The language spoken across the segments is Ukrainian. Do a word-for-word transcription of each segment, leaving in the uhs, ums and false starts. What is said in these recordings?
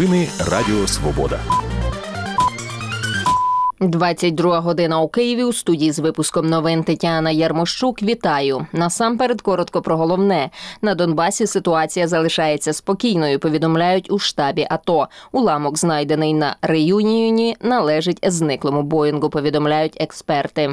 Новини Радіо Свобода. двадцять друга година у Києві. У студії з випуском новин Тетяна Ярмощук. Вітаю. Насамперед коротко про головне. На Донбасі ситуація залишається спокійною, повідомляють у штабі АТО. Уламок, знайдений на Реюніоні, належить зниклому Боїнгу, повідомляють експерти.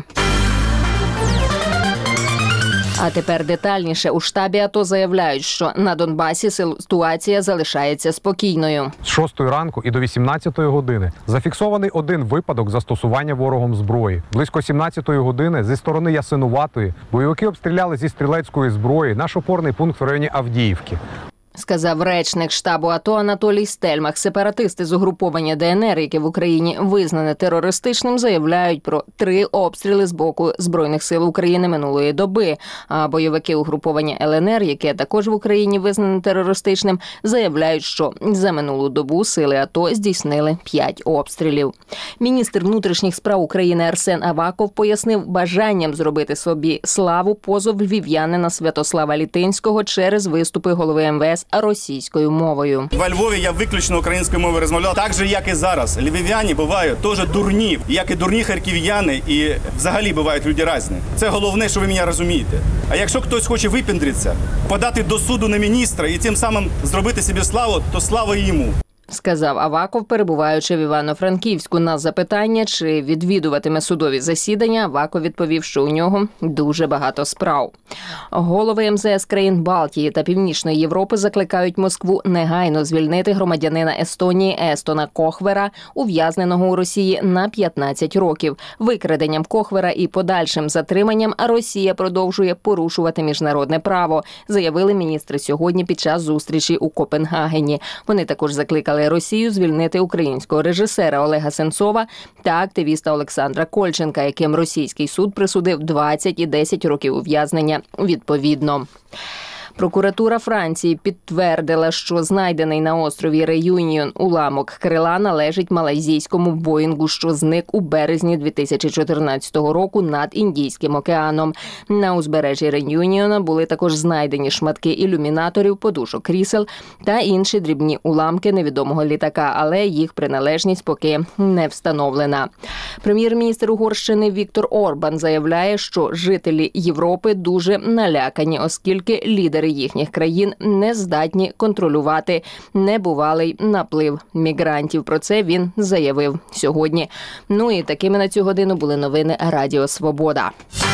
А тепер детальніше. У штабі АТО заявляють, що на Донбасі ситуація залишається спокійною. З шостої ранку і до вісімнадцятої години зафіксований один випадок застосування ворогом зброї. Близько сімнадцятої години зі сторони Ясинуватої бойовики обстріляли зі стрілецької зброї наш опорний пункт в районі Авдіївки. Сказав речник штабу АТО Анатолій Стельмах. Сепаратисти з угруповання ДНР, яке в Україні визнане терористичним, заявляють про три обстріли з боку Збройних сил України минулої доби. А бойовики угруповання ЛНР, яке також в Україні визнане терористичним, заявляють, що за минулу добу сили АТО здійснили п'ять обстрілів. Міністр внутрішніх справ України Арсен Аваков пояснив бажанням зробити собі славу позов львів'янина Святослава Літинського через виступи голови ем ве ес російською мовою. Во Львові я виключно українською мовою розмовляв, так же, як і зараз. Львів'яни бувають теж дурні, як і дурні харків'яни, і взагалі бувають люди різні. Це головне, що ви мене розумієте. А якщо хтось хоче випендритися, подати до суду на міністра і тим самим зробити собі славу, то слава йому. Сказав Аваков, перебуваючи в Івано-Франківську. На запитання, чи відвідуватиме судові засідання, Аваков відповів, що у нього дуже багато справ. Голови ем зе ес країн Балтії та Північної Європи закликають Москву негайно звільнити громадянина Естонії Естона Кохвера, ув'язненого у Росії на п'ятнадцять років. Викраденням Кохвера і подальшим затриманням Росія продовжує порушувати міжнародне право, заявили міністри сьогодні під час зустрічі у Копенгагені. Вони також закликали Росію звільнити українського режисера Олега Сенцова та активіста Олександра Кольченка, яким російський суд присудив двадцять і десять років ув'язнення відповідно. Прокуратура Франції підтвердила, що знайдений на острові Реюніон уламок крила належить малайзійському Боїнгу, що зник у березні дві тисячі чотирнадцятого року над Індійським океаном. На узбережжі Реюніона були також знайдені шматки ілюмінаторів, подушок крісел та інші дрібні уламки невідомого літака, але їх приналежність поки не встановлена. Прем'єр-міністр Угорщини Віктор Орбан заявляє, що жителі Європи дуже налякані, оскільки лідери їхніх країн не здатні контролювати небувалий наплив мігрантів. Про це він заявив сьогодні. Ну і такими на цю годину були новини Радіо Свобода.